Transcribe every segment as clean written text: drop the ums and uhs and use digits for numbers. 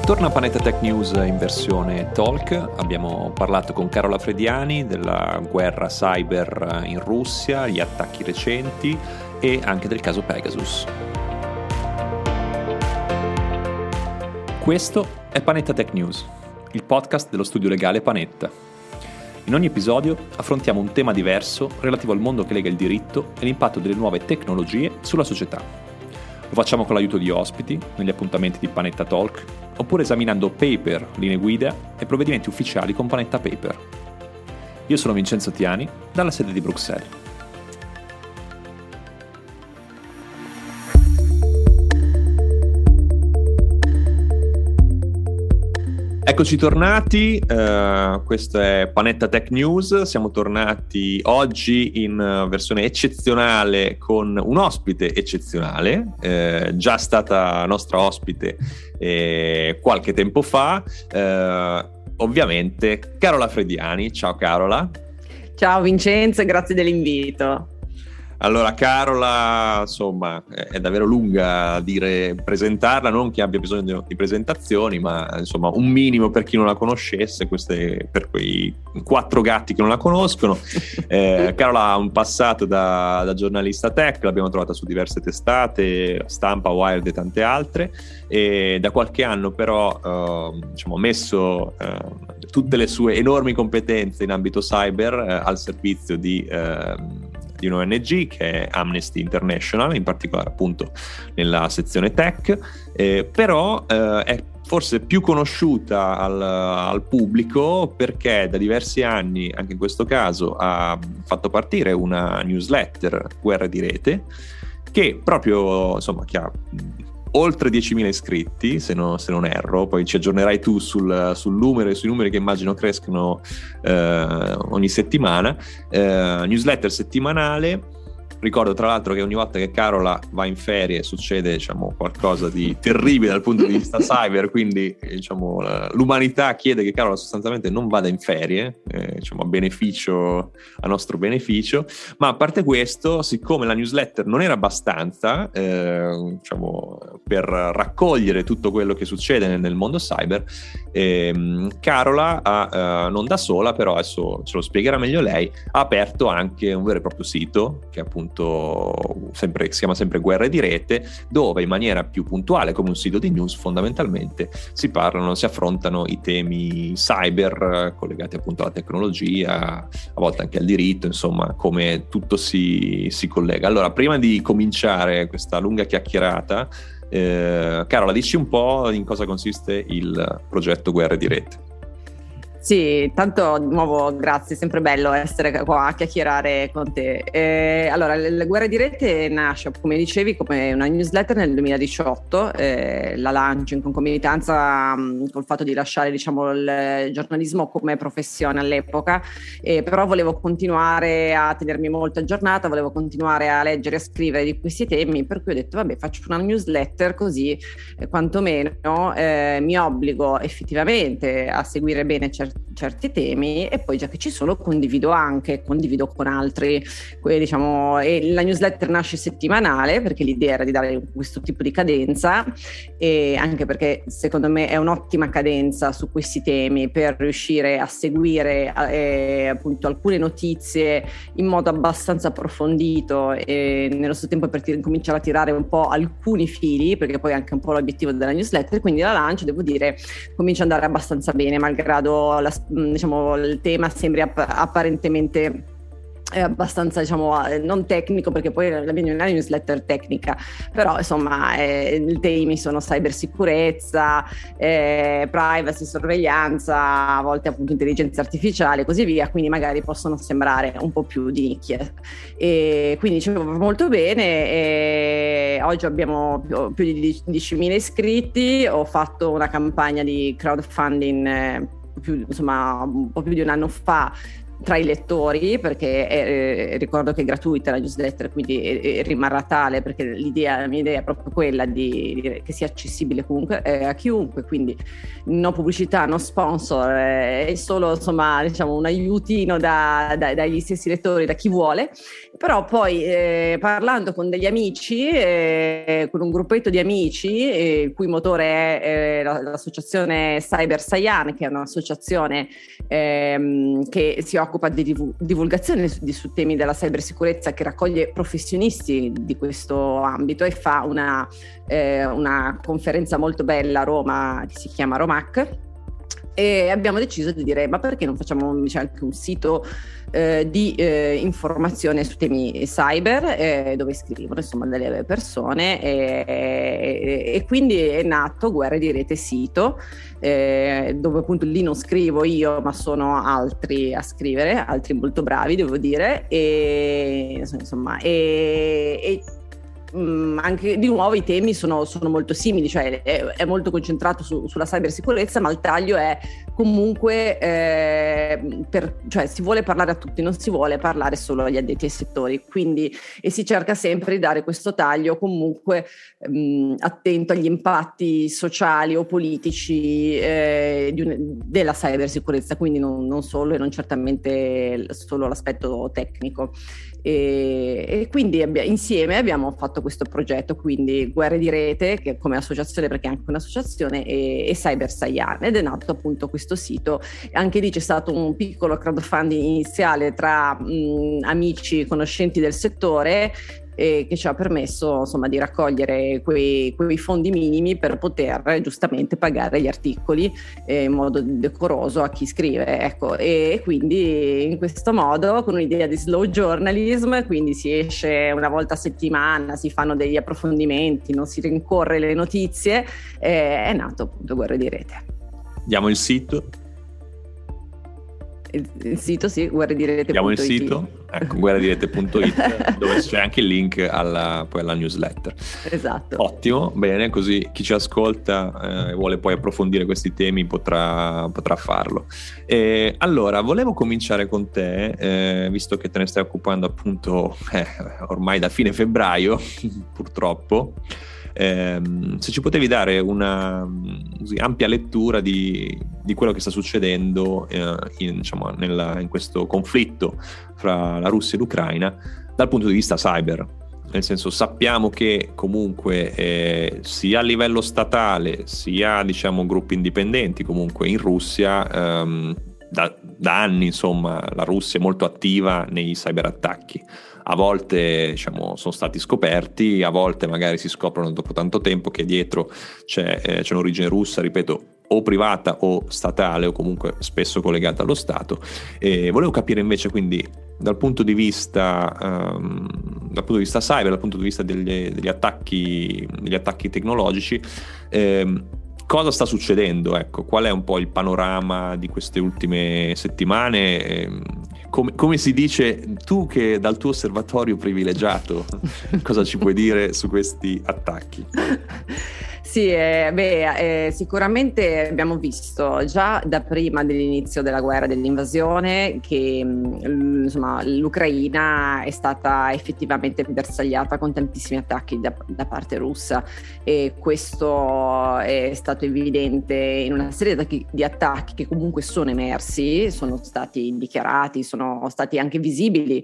Torna Panetta Tech News in versione talk. Abbiamo parlato con Carola Frediani della guerra cyber in Russia, gli attacchi recenti e anche del caso Pegasus. Questo è Panetta Tech News, il podcast dello studio legale Panetta. In ogni episodio affrontiamo un tema diverso relativo al mondo che lega il diritto e l'impatto delle nuove tecnologie sulla società. Lo facciamo con l'aiuto di ospiti, negli appuntamenti di Panetta Talk, oppure esaminando paper, linee guida e provvedimenti ufficiali con Panetta Paper. Io sono Vincenzo Tiani, dalla sede di Bruxelles. Eccoci tornati, questo è Panetta Tech News, siamo tornati oggi in versione eccezionale con un ospite eccezionale, già stata nostra ospite qualche tempo fa, ovviamente Carola Frediani. Ciao Carola. Ciao Vincenzo, grazie dell'invito. Allora, Carola, insomma, è davvero lunga a presentarla, non che abbia bisogno di presentazioni, ma insomma un minimo per chi non la conoscesse, per quei 4 gatti che non la conoscono. Carola ha un passato da giornalista tech, l'abbiamo trovata su diverse testate, Stampa, Wired e tante altre, e da qualche anno però ha messo tutte le sue enormi competenze in ambito cyber al servizio di un'ONG che è Amnesty International, in particolare appunto nella sezione tech, però è forse più conosciuta al pubblico perché da diversi anni, anche in questo caso, ha fatto partire una newsletter, Guerre di Rete, che proprio, insomma, che ha oltre 10.000 iscritti, se non erro, poi ci aggiornerai tu sul numero e sui numeri che immagino crescono ogni settimana, newsletter settimanale. Ricordo tra l'altro che ogni volta che Carola va in ferie succede, qualcosa di terribile dal punto di vista cyber, quindi l'umanità chiede che Carola sostanzialmente non vada in ferie, a nostro beneficio. Ma a parte questo, siccome la newsletter non era abbastanza per raccogliere tutto quello che succede nel mondo cyber, Carola non da sola, però adesso ce lo spiegherà meglio lei, ha aperto anche un vero e proprio sito che appunto si chiama sempre Guerre di Rete, dove in maniera più puntuale, come un sito di news, fondamentalmente si affrontano i temi cyber collegati appunto alla tecnologia, a volte anche al diritto, insomma, come tutto si collega. Allora, prima di cominciare questa lunga chiacchierata, Carola, dici un po' in cosa consiste il progetto Guerre di Rete. Sì, tanto di nuovo grazie, sempre bello essere qua a chiacchierare con te. Allora, le Guerre di Rete nasce, come dicevi, come una newsletter nel 2018, la lancio in concomitanza col fatto di lasciare il giornalismo come professione all'epoca, però volevo continuare a tenermi molto aggiornata, volevo continuare a leggere e a scrivere di questi temi, per cui ho detto vabbè, faccio una newsletter così quantomeno mi obbligo effettivamente a seguire bene certi temi, e poi già che ci sono condivido con altri, e la newsletter nasce settimanale perché l'idea era di dare questo tipo di cadenza, e anche perché secondo me è un'ottima cadenza su questi temi per riuscire a seguire appunto alcune notizie in modo abbastanza approfondito, e nello stesso tempo per cominciare a tirare un po' alcuni fili, perché poi è anche un po' l'obiettivo della newsletter. Quindi la lancio, devo dire, comincia ad andare abbastanza bene, malgrado il tema sembri apparentemente abbastanza non tecnico, perché poi la mia non è una newsletter tecnica, però insomma i temi sono cybersicurezza, privacy, sorveglianza, a volte appunto intelligenza artificiale e così via, quindi magari possono sembrare un po' più di nicchia, e quindi molto bene. E oggi abbiamo più di 10.000 iscritti. Ho fatto una campagna di crowdfunding un po' più di un anno fa tra i lettori, perché ricordo che è gratuita la newsletter, quindi rimarrà tale, perché la mia idea è proprio quella che sia accessibile comunque a chiunque, quindi no pubblicità, no sponsor, è solo insomma diciamo un aiutino dagli stessi lettori, da chi vuole. Però poi parlando con degli amici, con un gruppetto di amici, il cui motore è l'associazione Cyber Saiyan, che è un'associazione che si occupa di divulgazione su temi della cybersicurezza, che raccoglie professionisti di questo ambito e fa una conferenza molto bella a Roma che si chiama Romac, e abbiamo deciso di dire ma perché non facciamo invece anche un sito di informazione su temi cyber, dove scrivono insomma delle persone, e quindi è nato Guerre di Rete sito, dove appunto lì non scrivo io ma sono altri a scrivere, altri molto bravi devo dire, e insomma anche di nuovo i temi sono molto simili, cioè è molto concentrato sulla cybersicurezza, ma il taglio è comunque cioè si vuole parlare a tutti, non si vuole parlare solo agli addetti ai settori, quindi, e si cerca sempre di dare questo taglio comunque attento agli impatti sociali o politici della cybersicurezza, quindi non solo e non certamente solo l'aspetto tecnico. E quindi insieme abbiamo fatto questo progetto, quindi Guerre di Rete, che come associazione, perché è anche un'associazione, e Cyber Saiyan, ed è nato appunto questo sito. Anche lì c'è stato un piccolo crowdfunding iniziale tra amici, conoscenti del settore, che ci ha permesso insomma di raccogliere quei fondi minimi per poter giustamente pagare gli articoli in modo decoroso a chi scrive, ecco. E quindi in questo modo, con un'idea di slow journalism, quindi si esce una volta a settimana, si fanno degli approfondimenti, non si rincorre le notizie, è nato appunto Guerre di Rete. Diamo il sito. Il sito, sì, guerredirete.it. Abbiamo il sito, ecco, guerredirete.it, dove c'è anche il link poi alla newsletter. Esatto. Ottimo, bene, così chi ci ascolta e vuole poi approfondire questi temi potrà farlo. Allora, volevo cominciare con te, visto che te ne stai occupando appunto ormai da fine febbraio, purtroppo. Se ci potevi dare una ampia lettura di quello che sta succedendo in questo conflitto fra la Russia e l'Ucraina dal punto di vista cyber. Nel senso, sappiamo che comunque sia a livello statale sia diciamo gruppi indipendenti comunque in Russia da anni insomma la Russia è molto attiva nei cyberattacchi. A volte diciamo sono stati scoperti, a volte magari si scoprono dopo tanto tempo che dietro c'è un'origine russa, ripeto, o privata o statale, o comunque spesso collegata allo Stato. E volevo capire invece quindi dal punto di vista cyber, dal punto di vista degli attacchi tecnologici, cosa sta succedendo? Ecco, qual è un po' il panorama di queste ultime settimane? Come si dice, tu che dal tuo osservatorio privilegiato, cosa ci puoi dire su questi attacchi? Sì, sicuramente abbiamo visto già da prima dell'inizio della guerra, dell'invasione, che insomma l'Ucraina è stata effettivamente bersagliata con tantissimi attacchi da parte russa, e questo è stato evidente in una serie di attacchi che comunque sono emersi, sono stati dichiarati, sono stati anche visibili.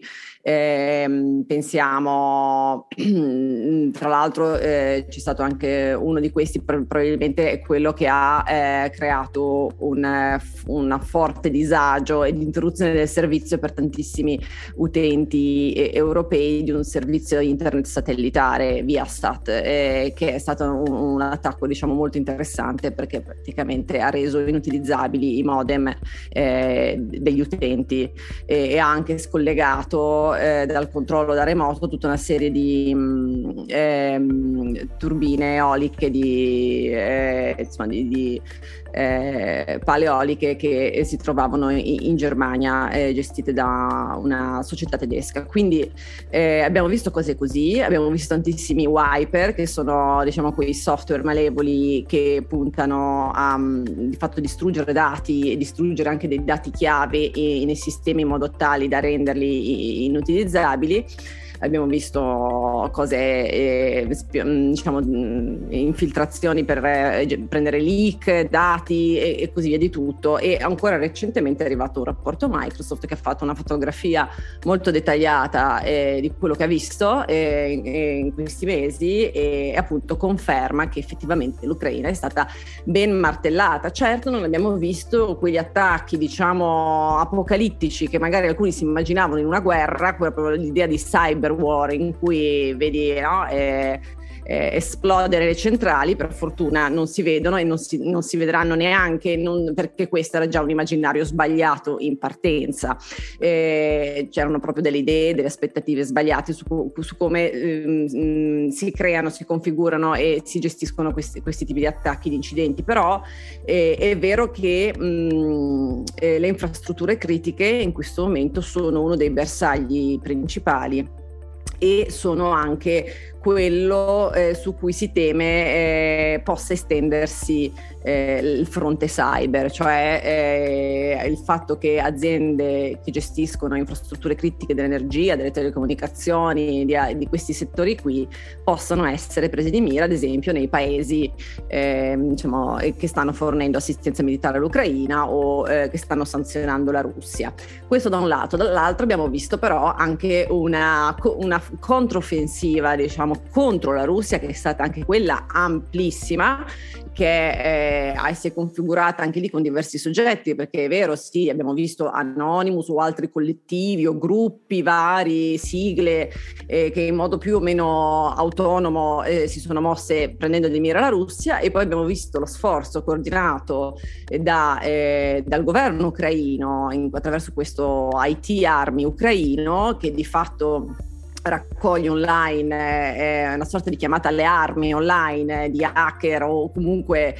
Pensiamo, tra l'altro c'è stato anche uno di questi, probabilmente è quello che ha creato un forte disagio e l'interruzione del servizio per tantissimi utenti europei di un servizio internet satellitare Viasat, che è stato un attacco diciamo molto interessante, perché praticamente ha reso inutilizzabili i modem degli utenti e ha anche scollegato dal controllo da remoto tutta una serie di turbine eoliche di paleoliche che si trovavano in Germania, gestite da una società tedesca. Quindi abbiamo visto cose così, abbiamo visto tantissimi wiper, che sono, diciamo, quei software malevoli che puntano a di fatto distruggere dati e distruggere anche dei dati chiave nei sistemi in modo tale da renderli inutilizzabili. Abbiamo visto cose, diciamo, infiltrazioni per prendere leak, dati e così via di tutto. E ancora recentemente è arrivato un rapporto Microsoft che ha fatto una fotografia molto dettagliata di quello che ha visto in questi mesi, e appunto conferma che effettivamente l'Ucraina è stata ben martellata. Certo, non abbiamo visto quegli attacchi, diciamo, apocalittici che magari alcuni si immaginavano in una guerra, proprio l'idea di cyber war in cui vedi, no, esplodere le centrali. Per fortuna non si vedono e non si vedranno neanche, perché questo era già un immaginario sbagliato in partenza. C'erano proprio delle idee, delle aspettative sbagliate su come si creano, si configurano e si gestiscono questi tipi di attacchi, di incidenti. Però è vero che le infrastrutture critiche in questo momento sono uno dei bersagli principali e sono anche quello su cui si teme possa estendersi il fronte cyber, cioè il fatto che aziende che gestiscono infrastrutture critiche dell'energia, delle telecomunicazioni, di questi settori qui, possano essere presi di mira, ad esempio nei paesi diciamo, che stanno fornendo assistenza militare all'Ucraina o che stanno sanzionando la Russia. Questo da un lato. Dall'altro abbiamo visto però anche una controffensiva, diciamo, contro la Russia, che è stata anche quella amplissima, che si è configurata anche lì con diversi soggetti, perché è vero, sì, abbiamo visto Anonymous o altri collettivi o gruppi vari, sigle che in modo più o meno autonomo si sono mosse prendendo di mira la Russia, e poi abbiamo visto lo sforzo coordinato dal governo ucraino attraverso questo IT Army ucraino, che di fatto raccoglie online una sorta di chiamata alle armi online di hacker o comunque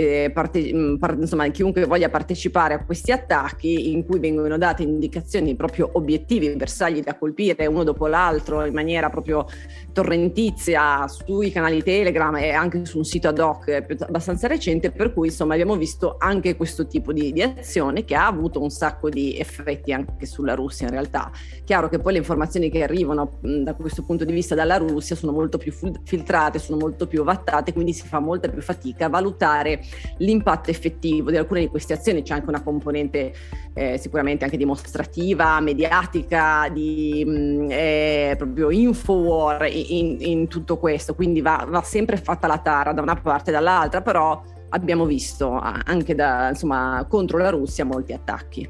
insomma chiunque voglia partecipare a questi attacchi, in cui vengono date indicazioni proprio obiettivi, bersagli da colpire uno dopo l'altro in maniera proprio torrentizia sui canali Telegram e anche su un sito ad hoc abbastanza recente, per cui insomma abbiamo visto anche questo tipo di azione che ha avuto un sacco di effetti anche sulla Russia. In realtà chiaro che poi le informazioni che arrivano da questo punto di vista dalla Russia sono molto più filtrate, sono molto più ovattate, quindi si fa molta più fatica a valutare l'impatto effettivo di alcune di queste azioni. C'è anche una componente sicuramente anche dimostrativa, mediatica, di proprio infowar in tutto questo, quindi va sempre fatta la tara da una parte e dall'altra, però abbiamo visto anche contro la Russia molti attacchi.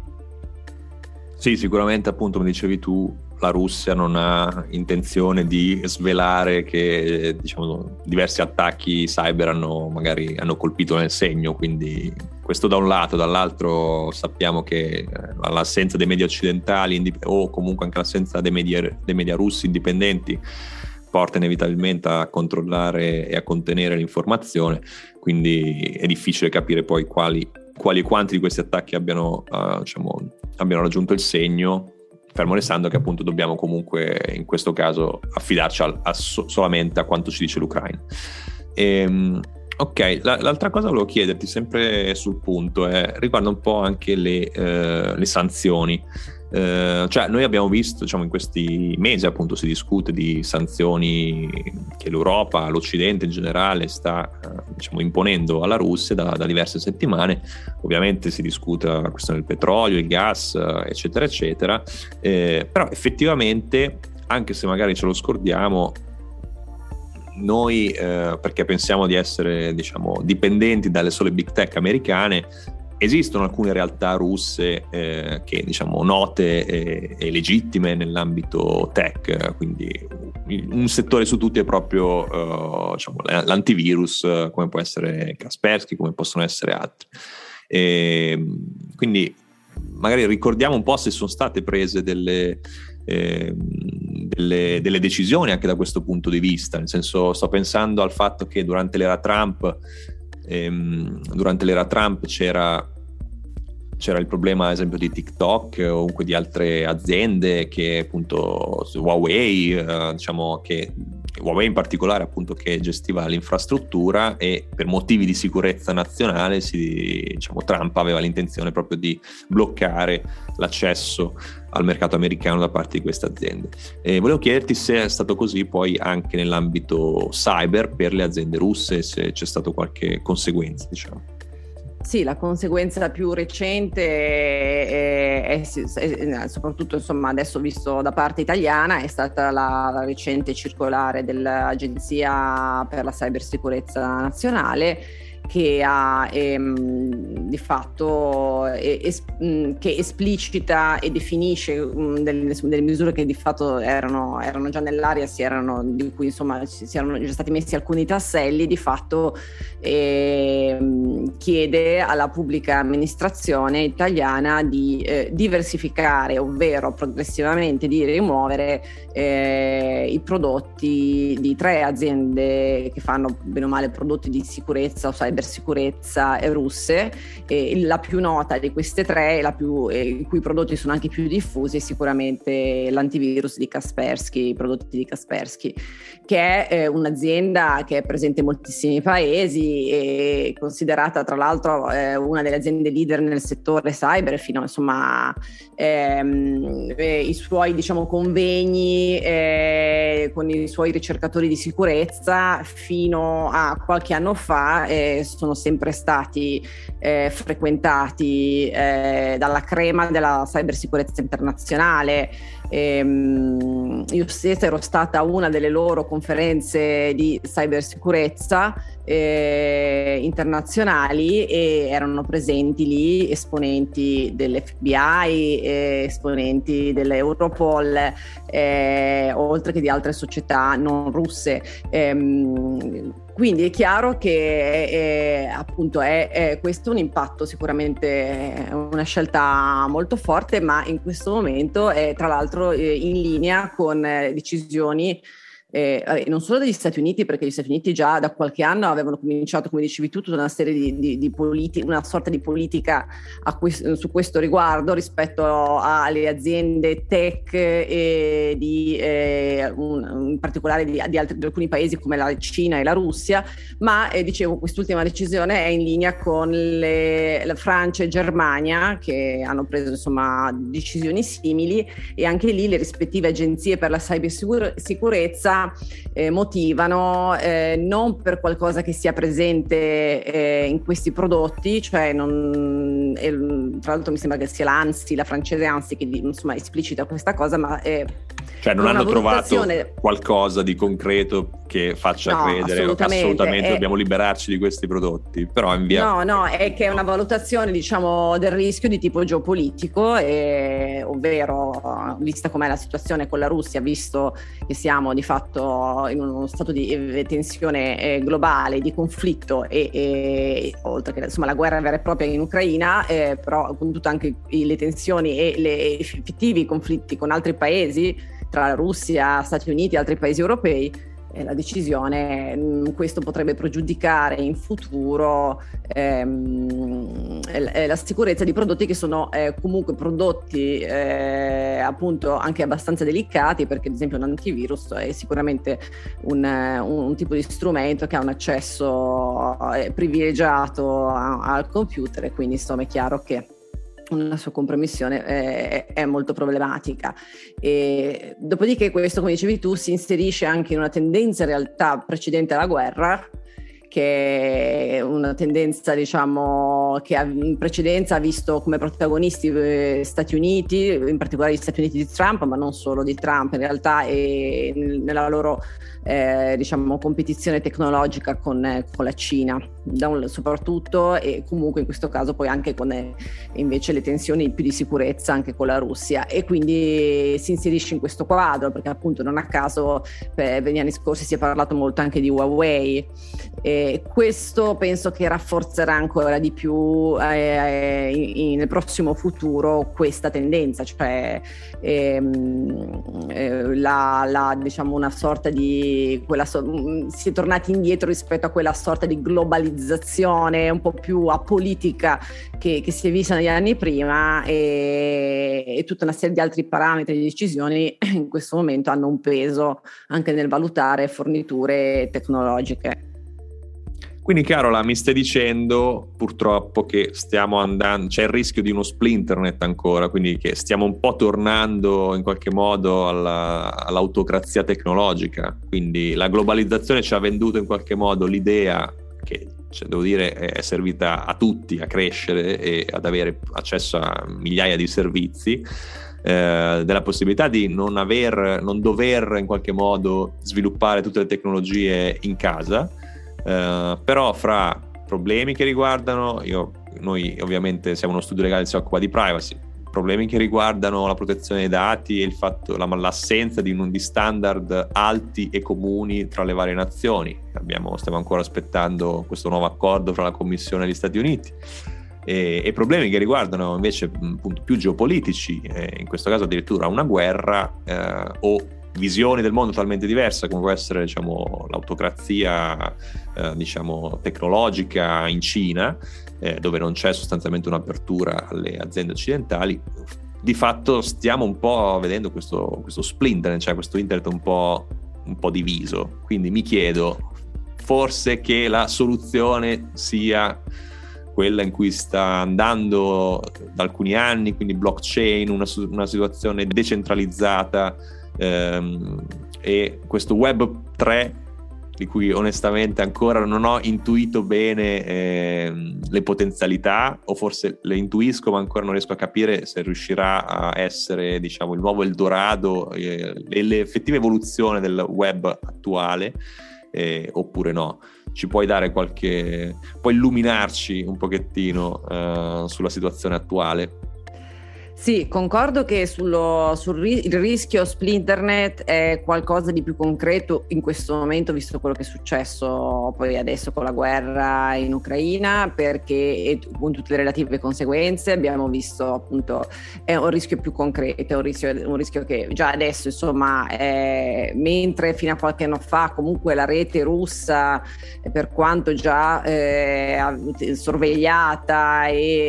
Sì, sicuramente, appunto, come dicevi tu, la Russia non ha intenzione di svelare che, diciamo, diversi attacchi cyber hanno colpito nel segno, quindi questo da un lato. Dall'altro sappiamo che l'assenza dei media occidentali o comunque anche l'assenza dei media russi indipendenti porta inevitabilmente a controllare e a contenere l'informazione, quindi è difficile capire poi quali e quanti di questi attacchi abbiano raggiunto il segno, fermo restando che appunto dobbiamo comunque in questo caso affidarci solamente a quanto ci dice l'Ucraina. Ok, l'altra cosa volevo chiederti, sempre sul punto, riguarda un po' anche le sanzioni. Cioè noi abbiamo visto, diciamo, in questi mesi appunto si discute di sanzioni che l'Europa, l'Occidente in generale sta imponendo alla Russia da diverse settimane. Ovviamente si discute la questione del petrolio, il gas, eccetera eccetera, però effettivamente, anche se magari ce lo scordiamo noi, perché pensiamo di essere, diciamo, dipendenti dalle sole big tech americane, esistono alcune realtà russe che, diciamo, note e legittime nell'ambito tech, quindi un settore su tutti è proprio l'antivirus, come può essere Kaspersky, come possono essere altri. Quindi magari ricordiamo un po' se sono state prese delle decisioni anche da questo punto di vista, nel senso, sto pensando al fatto che durante l'era Trump Durante l'era Trump c'era il problema ad esempio di TikTok o comunque di altre aziende che appunto Huawei, diciamo che Huawei in particolare appunto che gestiva l'infrastruttura, e per motivi di sicurezza nazionale Trump aveva l'intenzione proprio di bloccare l'accesso al mercato americano da parte di queste aziende. E volevo chiederti se è stato così poi anche nell'ambito cyber per le aziende russe, se c'è stato qualche conseguenza, diciamo. Sì, la conseguenza più recente è soprattutto, insomma, adesso visto da parte italiana, è stata la recente circolare dell'Agenzia per la Cybersicurezza Nazionale, che ha di fatto che esplicita e definisce delle misure che di fatto erano già nell'aria, di cui insomma si erano già stati messi alcuni tasselli. Di fatto chiede alla pubblica amministrazione italiana di diversificare, ovvero progressivamente di rimuovere i prodotti di 3 aziende che fanno bene o male prodotti di sicurezza o cybersicurezza russe. La più nota di queste 3, i cui prodotti sono anche più diffusi, è sicuramente l'antivirus di Kaspersky, i prodotti di Kaspersky, che è un'azienda che è presente in moltissimi paesi e considerata tra l'altro una delle aziende leader nel settore cyber, fino insomma i suoi convegni con i suoi ricercatori di sicurezza fino a qualche anno fa sono sempre stati frequentati dalla crema della cybersicurezza internazionale. Io stessa ero stata a una delle loro conferenze di cybersicurezza internazionali, e erano presenti lì esponenti dell'FBI, esponenti dell'Europol, oltre che di altre società non russe. Quindi è chiaro che appunto è questo un impatto, sicuramente una scelta molto forte, ma in questo momento è tra l'altro in linea con decisioni non solo degli Stati Uniti, perché gli Stati Uniti già da qualche anno avevano cominciato, come dicevi tu, tutta una serie di una sorta di politica su questo riguardo rispetto alle aziende tech in particolare di alcuni paesi come la Cina e la Russia, ma dicevo, quest'ultima decisione è in linea con la Francia e Germania, che hanno preso insomma decisioni simili, e anche lì le rispettive agenzie per la cybersicurezza motivano non per qualcosa che sia presente in questi prodotti, cioè tra l'altro mi sembra che sia l'ANSI, la francese ANSI, che insomma esplicita questa cosa, ma cioè non hanno trovato qualcosa di concreto che faccia credere assolutamente dobbiamo liberarci di questi prodotti, però no, è che è una valutazione del rischio di tipo geopolitico, ovvero vista com'è la situazione con la Russia, visto che siamo di fatto in uno stato di tensione globale, di conflitto, e oltre che insomma la guerra vera e propria in Ucraina, però con tutte anche le tensioni e gli effettivi conflitti con altri paesi, tra la Russia, Stati Uniti e altri paesi europei, la decisione, questo potrebbe pregiudicare in futuro la sicurezza di prodotti che sono comunque prodotti appunto anche abbastanza delicati, perché ad esempio un antivirus è sicuramente un tipo di strumento che ha un accesso privilegiato al computer, e quindi insomma è chiaro che una sua compromissione è molto problematica. E dopodiché questo, come dicevi tu, si inserisce anche in una tendenza in realtà precedente alla guerra, che è una tendenza che in precedenza ha visto come protagonisti Stati Uniti, in particolare gli Stati Uniti di Trump, ma non solo di Trump in realtà, e nella loro competizione tecnologica con la Cina soprattutto, e comunque in questo caso poi anche con invece le tensioni più di sicurezza anche con la Russia, e quindi si inserisce in questo quadro, perché appunto non a caso negli anni scorsi si è parlato molto anche di Huawei, Questo penso che rafforzerà ancora di più nel prossimo futuro questa tendenza, cioè diciamo una sorta di si è tornati indietro rispetto a quella sorta di globalizzazione un po' più apolitica che si è vista negli anni prima, e tutta una serie di altri parametri di decisioni in questo momento hanno un peso anche nel valutare forniture tecnologiche. Quindi Carola, mi stai dicendo purtroppo che stiamo andando, c'è il rischio di uno splinternet ancora, quindi che stiamo un po' tornando in qualche modo all'autocrazia tecnologica, quindi la globalizzazione ci ha venduto in qualche modo l'idea che, devo dire, è servita a tutti a crescere e ad avere accesso a migliaia di servizi, della possibilità di non dover in qualche modo sviluppare tutte le tecnologie in casa. Però fra problemi che riguardano, noi ovviamente siamo uno studio legale che si occupa di privacy, problemi che riguardano la protezione dei dati e il fatto, l'assenza di standard alti e comuni tra le varie nazioni. Stiamo ancora aspettando questo nuovo accordo fra la Commissione e gli Stati Uniti, e problemi che riguardano invece appunto più geopolitici, in questo caso addirittura una guerra, o visioni del mondo totalmente diverse, come può essere, diciamo, l'autocrazia tecnologica in Cina, dove non c'è sostanzialmente un'apertura alle aziende occidentali. Di fatto stiamo un po' vedendo questo splinter, cioè questo internet un po' diviso. Quindi mi chiedo, forse che la soluzione sia quella in cui sta andando da alcuni anni, quindi blockchain, una situazione decentralizzata, e questo Web 3 di cui onestamente ancora non ho intuito bene le potenzialità, o forse le intuisco ma ancora non riesco a capire se riuscirà a essere, diciamo, il nuovo Eldorado e l'effettiva evoluzione del web attuale, oppure no. Ci puoi puoi illuminarci un pochettino sulla situazione attuale? Sì, concordo che il rischio splinternet è qualcosa di più concreto in questo momento, visto quello che è successo poi adesso con la guerra in Ucraina, perché con tutte le relative conseguenze abbiamo visto, appunto, è un rischio più concreto, è un rischio che già adesso, insomma, mentre fino a qualche anno fa comunque la rete russa, per quanto già sorvegliata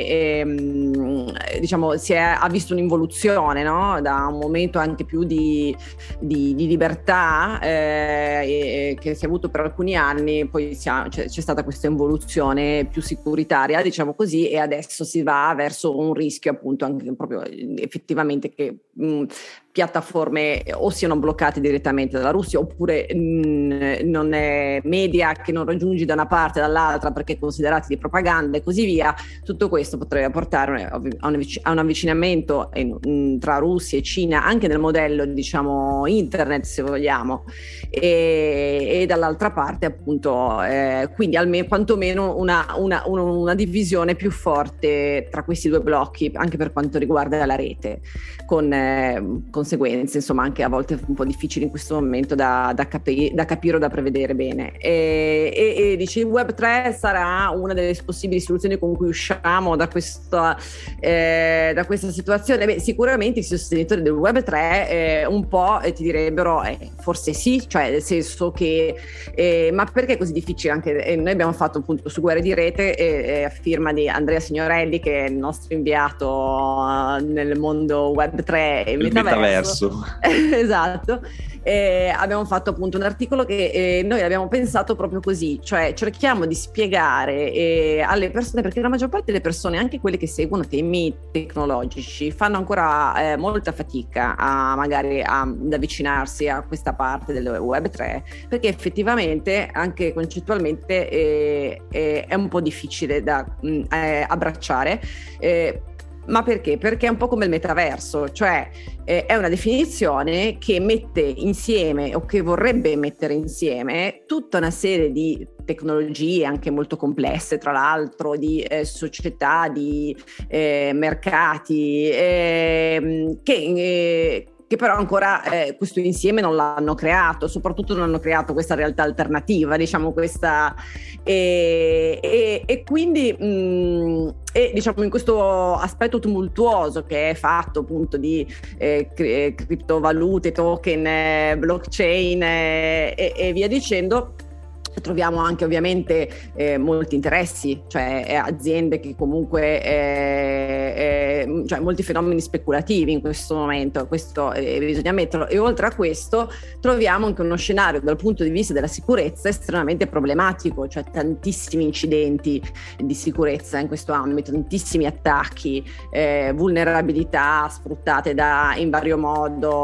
diciamo ha visto un'involuzione, no? Da un momento anche più di libertà che si è avuto per alcuni anni, poi c'è stata questa involuzione più sicuritaria, diciamo così, e adesso si va verso un rischio, appunto, anche proprio effettivamente che piattaforme o siano bloccate direttamente dalla Russia, oppure non è media che non raggiungi da una parte o dall'altra perché considerati di propaganda e così via. Tutto questo potrebbe portare a un avvicinamento tra Russia e Cina, anche nel modello, diciamo, internet, se vogliamo, e dall'altra parte, appunto, quindi almeno quantomeno una divisione più forte tra questi due blocchi, anche per quanto riguarda la rete, con conseguenze, insomma, anche a volte un po' difficili in questo momento da capire o da prevedere bene. E dice, il Web 3 sarà una delle possibili soluzioni con cui usciamo da questa situazione. Beh, sicuramente i sostenitori del Web 3 un po' ti direbbero forse sì, cioè nel senso che ma perché è così difficile? Anche noi abbiamo fatto, appunto, su Guerre di Rete, a firma di Andrea Signorelli, che è il nostro inviato nel mondo Web 3 e metaverso. Esatto. Abbiamo fatto, appunto, un articolo che noi abbiamo pensato proprio così, cioè cerchiamo di spiegare alle persone, perché la maggior parte delle persone, anche quelle che seguono temi tecnologici, fanno ancora molta fatica ad avvicinarsi a questa parte del Web 3, perché effettivamente, anche concettualmente, è un po' difficile da abbracciare. Ma perché? Perché è un po' come il metaverso, cioè è una definizione che mette insieme, o che vorrebbe mettere insieme, tutta una serie di tecnologie anche molto complesse, tra l'altro, di società, di mercati, che che però ancora questo insieme non l'hanno creato, soprattutto non hanno creato questa realtà alternativa, diciamo questa, e quindi diciamo in questo aspetto tumultuoso che è fatto appunto di criptovalute, token, blockchain e via dicendo, troviamo anche ovviamente molti interessi, cioè aziende che comunque cioè molti fenomeni speculativi in questo momento, questo bisogna metterlo, e oltre a questo troviamo anche uno scenario dal punto di vista della sicurezza estremamente problematico, cioè tantissimi incidenti di sicurezza in questo ambito, tantissimi attacchi, vulnerabilità sfruttate in vario modo,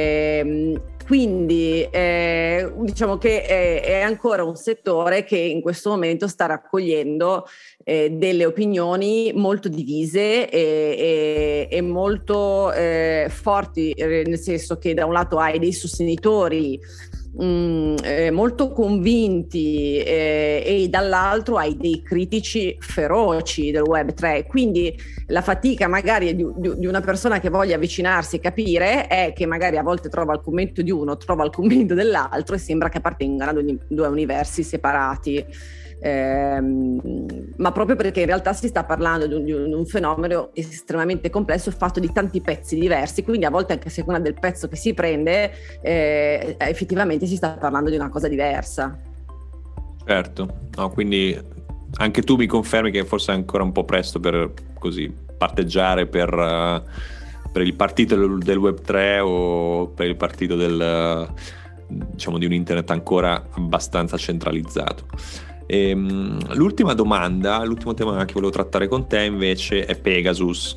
quindi diciamo che è ancora un settore che in questo momento sta raccogliendo delle opinioni molto divise e molto forti, nel senso che da un lato hai dei sostenitori molto convinti e dall'altro hai dei critici feroci del Web3, quindi la fatica magari di una persona che voglia avvicinarsi e capire è che magari a volte trova il commento di uno, trova il commento dell'altro e sembra che appartengano a due universi separati. Ma proprio perché in realtà si sta parlando di un fenomeno estremamente complesso, fatto di tanti pezzi diversi, quindi a volte anche a seconda del pezzo che si prende effettivamente si sta parlando di una cosa diversa. Certo, no, quindi anche tu mi confermi che forse è ancora un po' presto per così parteggiare per il partito del Web3 o per il partito diciamo di un internet ancora abbastanza centralizzato. L'ultimo tema che volevo trattare con te invece è Pegasus.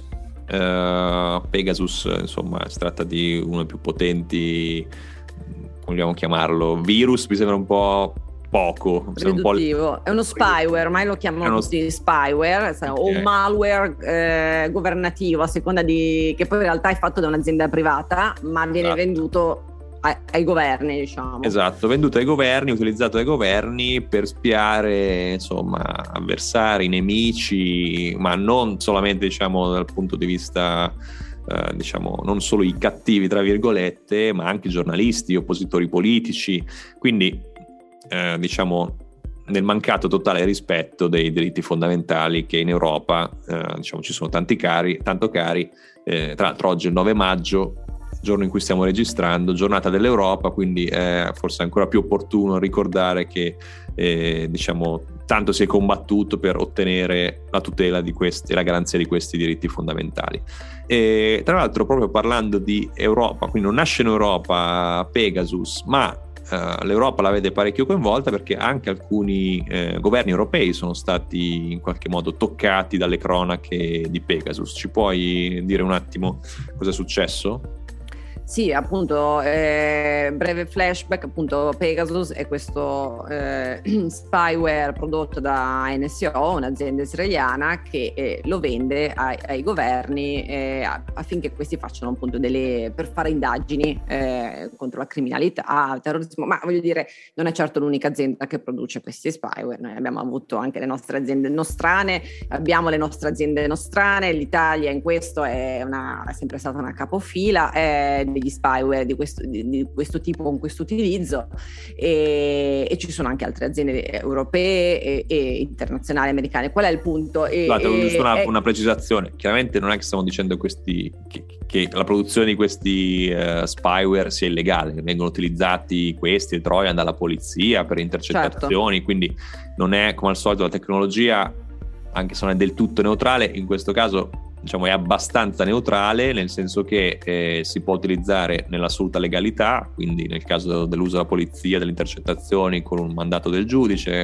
Pegasus, insomma, si tratta di uno dei più potenti, come vogliamo chiamarlo, virus, mi sembra un po' poco, riduttivo. È uno spyware, ormai lo chiamano così, spyware, okay, o malware governativo, a seconda che poi in realtà è fatto da un'azienda privata, ma viene venduto ai governi, diciamo. Esatto, venduto ai governi, utilizzato dai governi per spiare, insomma, avversari, nemici, ma non solamente, diciamo, dal punto di vista diciamo, non solo i cattivi tra virgolette, ma anche giornalisti, oppositori politici, quindi diciamo nel mancato totale rispetto dei diritti fondamentali che in Europa diciamo ci sono tanto cari. Tra l'altro oggi è il 9 maggio, giorno in cui stiamo registrando, giornata dell'Europa, quindi è forse ancora più opportuno ricordare che diciamo tanto si è combattuto per ottenere la tutela di questi, la garanzia di questi diritti fondamentali. E tra l'altro, proprio parlando di Europa, quindi non nasce in Europa Pegasus, ma l'Europa la vede parecchio coinvolta, perché anche alcuni governi europei sono stati in qualche modo toccati dalle cronache di Pegasus. Ci puoi dire un attimo cosa è successo? Sì, appunto, breve flashback, appunto Pegasus è questo spyware prodotto da NSO, un'azienda israeliana che lo vende ai governi affinché questi facciano appunto per fare indagini contro la criminalità, il terrorismo, ma voglio dire non è certo l'unica azienda che produce questi spyware. Noi abbiamo avuto anche le nostre aziende nostrane, abbiamo le nostre aziende nostrane, l'Italia in questo è sempre stata una capofila degli spyware di questo tipo, con questo utilizzo, e ci sono anche altre aziende europee e internazionali, americane. Qual è il punto? Una precisazione: chiaramente non è che stiamo dicendo che la produzione di questi spyware sia illegale, vengono utilizzati questi trojan dalla polizia per intercettazioni, certo. Quindi non è come al solito la tecnologia, anche se non è del tutto neutrale, in questo caso diciamo è abbastanza neutrale, nel senso che si può utilizzare nell'assoluta legalità, quindi nel caso dell'uso della polizia, delle intercettazioni con un mandato del giudice,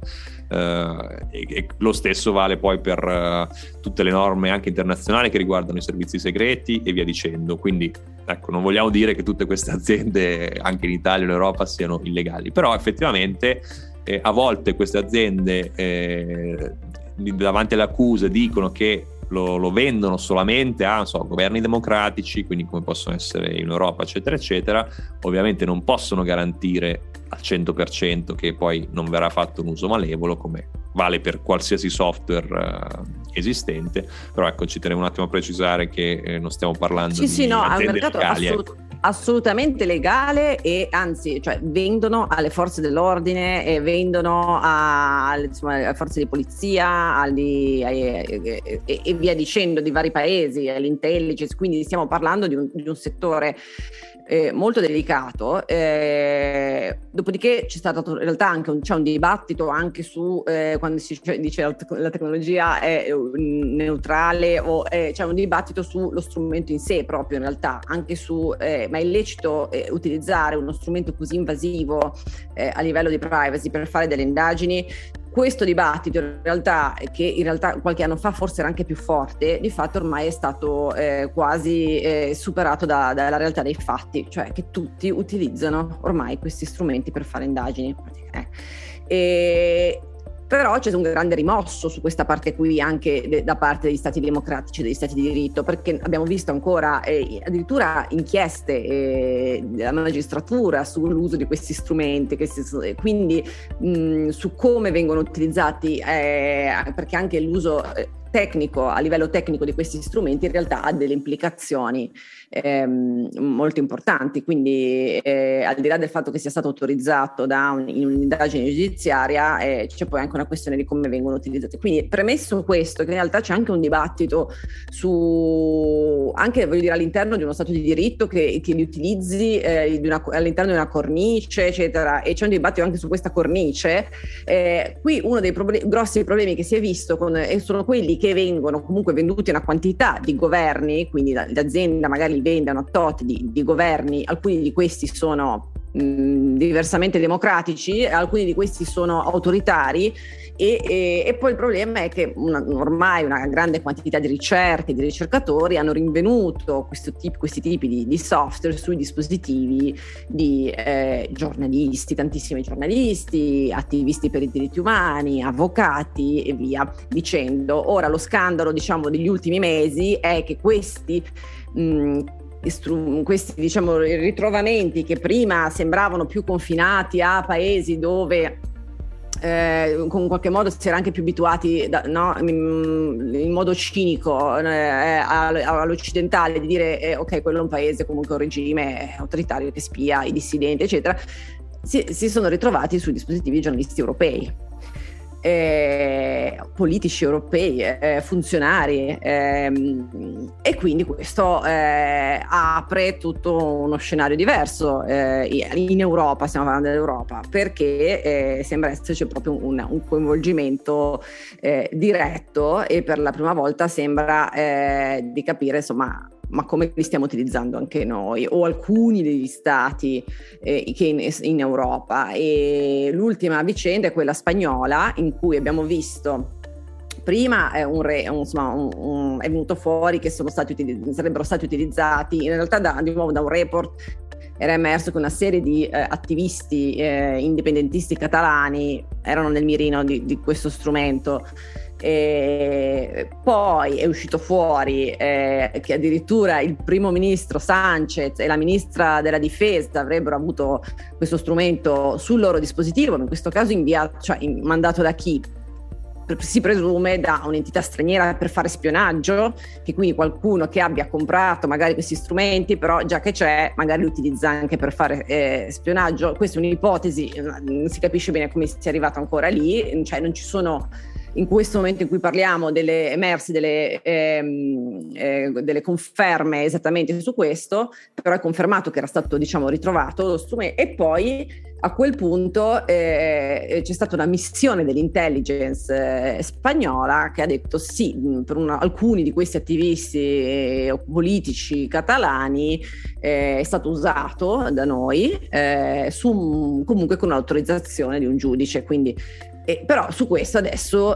e lo stesso vale poi per tutte le norme anche internazionali che riguardano i servizi segreti e via dicendo. Quindi ecco, non vogliamo dire che tutte queste aziende anche in Italia o in Europa siano illegali, però effettivamente a volte queste aziende davanti alle accuse dicono che lo vendono solamente a governi democratici, quindi come possono essere in Europa, eccetera eccetera. Ovviamente non possono garantire al 100% che poi non verrà fatto un uso malevolo, come vale per qualsiasi software esistente. Però ecco, ci tenevo un attimo a precisare che non stiamo parlando di aziende legali. assolutamente legale e anzi, cioè, vendono alle forze dell'ordine e vendono alle forze di polizia e via dicendo, di vari paesi, all'intelligence, quindi stiamo parlando di un settore molto delicato. Dopodiché c'è stato in realtà c'è un dibattito anche su quando si dice la tecnologia è neutrale o c'è un dibattito sullo strumento in sé proprio, in realtà anche su ma è illecito utilizzare uno strumento così invasivo a livello di privacy per fare delle indagini. Questo dibattito che in realtà qualche anno fa forse era anche più forte, di fatto ormai è stato quasi superato dalla realtà dei fatti, cioè che tutti utilizzano ormai questi strumenti per fare indagini. Però c'è un grande rimosso su questa parte qui anche da parte degli stati democratici, degli stati di diritto, perché abbiamo visto ancora addirittura inchieste della magistratura sull'uso di questi strumenti, quindi su come vengono utilizzati, perché anche l'uso tecnico, a livello tecnico di questi strumenti in realtà ha delle implicazioni molto importanti, quindi al di là del fatto che sia stato autorizzato in un'indagine giudiziaria, c'è poi anche una questione di come vengono utilizzati. Quindi, premesso questo, che in realtà c'è anche un dibattito anche voglio dire all'interno di uno stato di diritto che li utilizzi all'interno di una cornice, eccetera, e c'è un dibattito anche su questa cornice. Qui uno dei grossi problemi che si è visto sono quelli che vengono comunque venduti a una quantità di governi, quindi l'azienda magari vendono a tot di governi, alcuni di questi sono diversamente democratici, alcuni di questi sono autoritari e poi il problema è che ormai una grande quantità di ricerche, di ricercatori hanno rinvenuto questi tipi di software sui dispositivi di giornalisti, tantissimi giornalisti, attivisti per i diritti umani, avvocati e via dicendo. Ora lo scandalo, diciamo, degli ultimi mesi è che questi diciamo ritrovamenti che prima sembravano più confinati a paesi dove con qualche modo si era anche più abituati in modo cinico all'occidentale di dire ok, quello è un paese comunque un regime autoritario che spia i dissidenti eccetera, si sono ritrovati sui dispositivi giornalisti europei, politici europei, funzionari, e quindi questo apre tutto uno scenario diverso in Europa, stiamo parlando dell'Europa, perché sembra esserci proprio un coinvolgimento diretto e per la prima volta sembra di capire insomma ma come li stiamo utilizzando anche noi o alcuni degli stati che in Europa. E l'ultima vicenda è quella spagnola, in cui abbiamo visto prima è venuto fuori che sarebbero stati utilizzati, in realtà di nuovo da un report era emerso che una serie di attivisti indipendentisti catalani erano nel mirino di questo strumento. Poi è uscito fuori che addirittura il primo ministro Sánchez e la ministra della difesa avrebbero avuto questo strumento sul loro dispositivo, in questo caso mandato da chi? Si presume da un'entità straniera per fare spionaggio, che quindi qualcuno che abbia comprato magari questi strumenti, però già che c'è magari li utilizza anche per fare spionaggio. Questa è un'ipotesi, non si capisce bene come sia arrivato ancora lì, cioè non ci sono in questo momento in cui parliamo delle conferme esattamente su questo, però è confermato che era stato diciamo ritrovato lo strumento. E poi a quel punto c'è stata una missione dell'intelligence spagnola che ha detto sì, per alcuni di questi attivisti politici catalani è stato usato da noi comunque con l'autorizzazione di un giudice, quindi però su questo adesso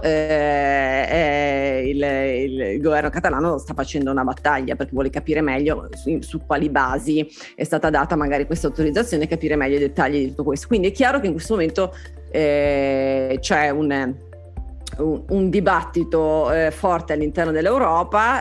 il governo catalano sta facendo una battaglia perché vuole capire meglio su quali basi è stata data magari questa autorizzazione e capire meglio i dettagli di tutto questo. Quindi è chiaro che in questo momento c'è un dibattito forte all'interno dell'Europa,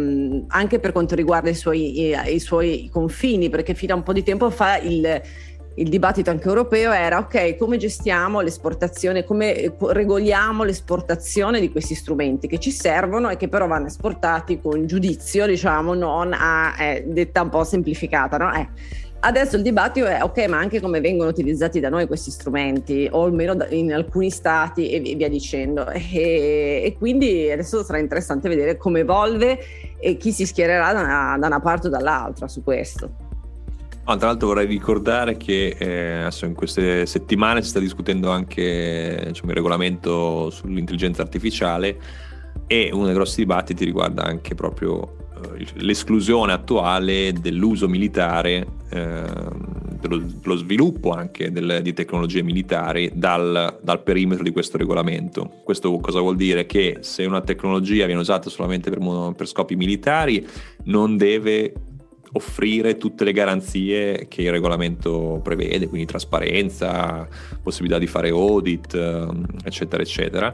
anche per quanto riguarda i suoi confini, perché fino a un po' di tempo fa il dibattito anche europeo era ok, come gestiamo l'esportazione, come regoliamo l'esportazione di questi strumenti che ci servono e che però vanno esportati con giudizio, diciamo, non detta un po' semplificata, no? Adesso il dibattito è ok, ma anche come vengono utilizzati da noi questi strumenti, o almeno in alcuni stati e via dicendo. E quindi adesso sarà interessante vedere come evolve e chi si schiererà da una parte o dall'altra su questo. Tra l'altro vorrei ricordare che adesso in queste settimane si sta discutendo anche, diciamo, il regolamento sull'intelligenza artificiale, e uno dei grossi dibattiti riguarda anche proprio l'esclusione attuale dell'uso militare, dello sviluppo anche di tecnologie militari dal perimetro di questo regolamento. Questo cosa vuol dire? Che se una tecnologia viene usata solamente per scopi militari, non deve offrire tutte le garanzie che il regolamento prevede, quindi trasparenza, possibilità di fare audit, eccetera eccetera.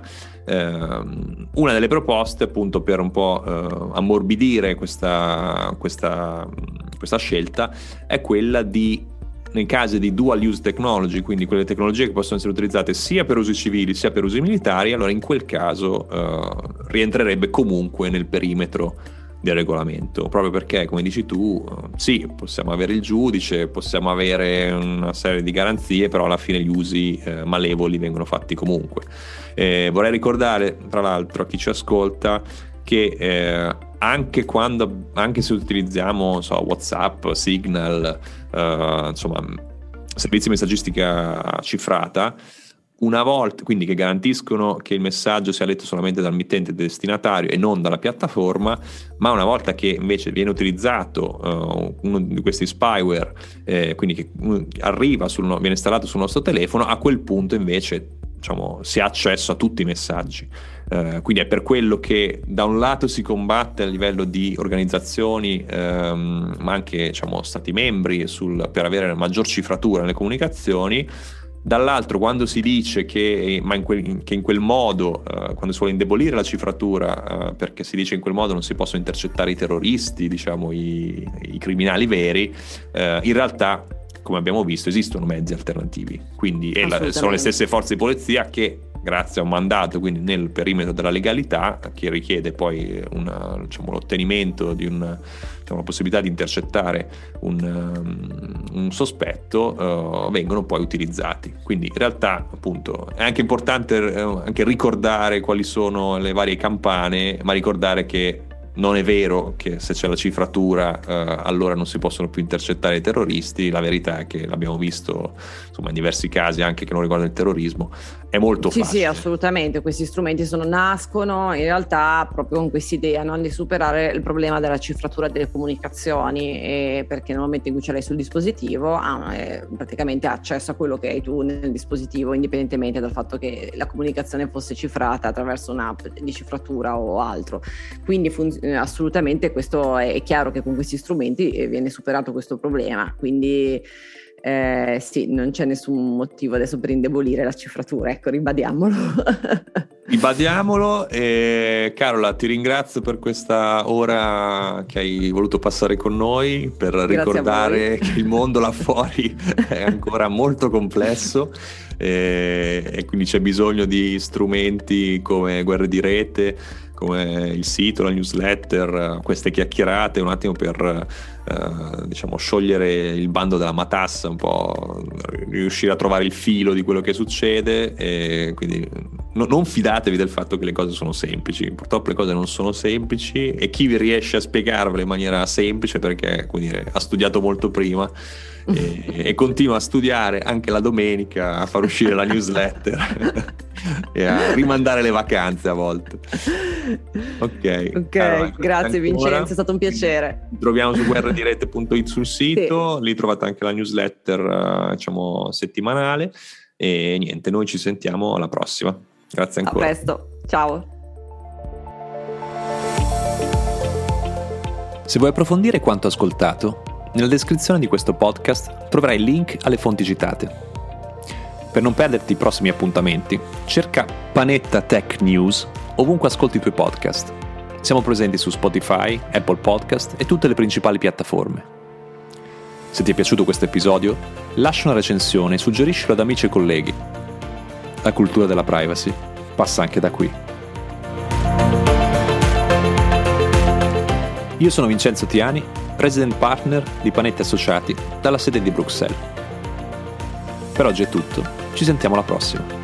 Una delle proposte, appunto, per un po' ammorbidire questa scelta, è quella di, nei casi di dual use technology, quindi quelle tecnologie che possono essere utilizzate sia per usi civili sia per usi militari, allora in quel caso rientrerebbe comunque nel perimetro del regolamento, proprio perché, come dici tu, sì, possiamo avere il giudice, possiamo avere una serie di garanzie, però alla fine gli usi malevoli vengono fatti comunque. Vorrei ricordare, tra l'altro, a chi ci ascolta che anche se utilizziamo WhatsApp, Signal, insomma servizi di messaggistica cifrata, una volta, quindi che garantiscono che il messaggio sia letto solamente dal mittente destinatario e non dalla piattaforma, ma una volta che invece viene utilizzato uno di questi spyware, quindi che viene installato sul nostro telefono, a quel punto invece, diciamo, si ha accesso a tutti i messaggi. Quindi è per quello che da un lato si combatte a livello di organizzazioni, ma anche, diciamo, stati membri per avere una maggior cifratura nelle comunicazioni. Dall'altro, quando si dice che in quel modo, quando si vuole indebolire la cifratura, perché si dice in quel modo non si possono intercettare i terroristi, diciamo i criminali veri, in realtà, come abbiamo visto, esistono mezzi alternativi, quindi sono le stesse forze di polizia che, grazie a un mandato, quindi nel perimetro della legalità, che richiede poi l'ottenimento di una possibilità di intercettare un sospetto, vengono poi utilizzati. Quindi in realtà, appunto, è anche importante anche ricordare quali sono le varie campane, ma ricordare che non è vero che se c'è la cifratura allora non si possono più intercettare i terroristi. La verità è che l'abbiamo visto, insomma, in diversi casi anche che non riguardano il terrorismo, è molto facile. Sì, assolutamente, questi strumenti nascono in realtà proprio con questa idea, no? Di superare il problema della cifratura delle comunicazioni, perché nel momento in cui ce l'hai sul dispositivo praticamente ha accesso a quello che hai tu nel dispositivo, indipendentemente dal fatto che la comunicazione fosse cifrata attraverso un'app di cifratura o altro. Quindi assolutamente questo è chiaro che con questi strumenti viene superato questo problema, quindi sì, non c'è nessun motivo adesso per indebolire la cifratura, ecco, ribadiamolo. Carola, ti ringrazio per questa ora che hai voluto passare con noi, per ricordare che il mondo là fuori è ancora molto complesso, e quindi c'è bisogno di strumenti come Guerre di Rete, come il sito, la newsletter, queste chiacchierate un attimo per sciogliere il bando della matassa, un po' riuscire a trovare il filo di quello che succede, e quindi non fidatevi del fatto che le cose sono semplici. Purtroppo le cose non sono semplici, e chi vi riesce a spiegarvele in maniera semplice, perché, come dire, ha studiato molto prima e continua a studiare anche la domenica, a far uscire la newsletter e a rimandare le vacanze a volte. Ok, allora, grazie Vincenzo, è stato un piacere. Troviamo su guerradirete.it sul sito, sì. Lì trovate anche la newsletter settimanale, e niente, noi ci sentiamo alla prossima. Grazie ancora. A presto, ciao. Se vuoi approfondire quanto ascoltato, nella descrizione di questo podcast troverai il link alle fonti citate. Per non perderti i prossimi appuntamenti, cerca Panetta Tech News ovunque ascolti i tuoi podcast. Siamo presenti su Spotify, Apple Podcast e tutte le principali piattaforme. Se ti è piaciuto questo episodio, lascia una recensione e suggeriscilo ad amici e colleghi. La cultura della privacy passa anche da qui. Io sono Vincenzo Tiani, President Partner di Panetti Associati dalla sede di Bruxelles. Per oggi è tutto, ci sentiamo alla prossima.